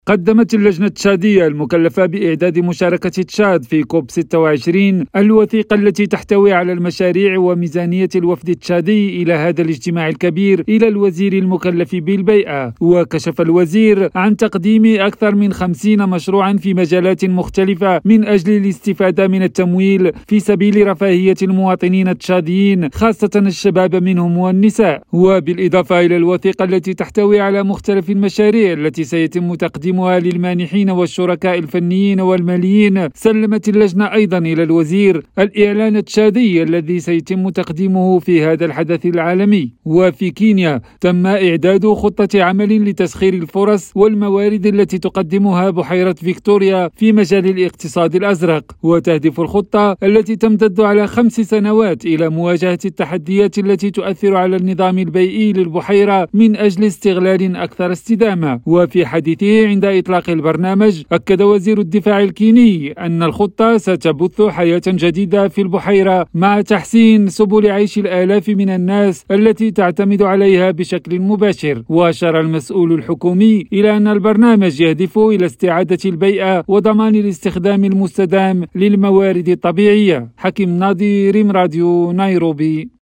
قدمت اللجنة التشادية المكلفة بإعداد مشاركة تشاد في كوب 26 الوثيقة التي تحتوي على المشاريع وميزانية الوفد التشادي إلى هذا الاجتماع الكبير إلى الوزير المكلف بالبيئة. وكشف الوزير عن تقديم أكثر من 50 مشروعا في مجالات مختلفة من أجل الاستفادة من التمويل في سبيل رفاهية المواطنين التشاديين خاصة الشباب منهم والنساء. وبالإضافة إلى الوثيقة التي تحتوي على مختلف المشاريع التي سيتم تقديمها للمانحين والشركاء الفنيين والماليين، سلمت اللجنة أيضا إلى الوزير الإعلان التشادي الذي سيتم تقديمه في هذا الحدث العالمي. وفي كينيا تم إعداد خطة عمل لتسخير الفرص والموارد التي تقدمها بحيرة فيكتوريا في مجال الاقتصاد الأزرق، وتهدف الخطة التي تمتد على 5 سنوات إلى مواجهة التحديات التي تؤثر على النظام البيئي للبحيرة من أجل استغلال أكثر استدامة. وفي حديثه عند إطلاق البرنامج أكد وزير الدفاع الكيني أن الخطة ستبث حياة جديدة في البحيرة مع تحسين سبل عيش الآلاف من الناس التي تعتمد عليها بشكل مباشر. وأشار المسؤول الحكومي إلى أن البرنامج يهدف إلى استعادة البيئة وضمان الاستخدام المستدام للموارد الطبيعية. حكيم ناظر، راديو نيروبي.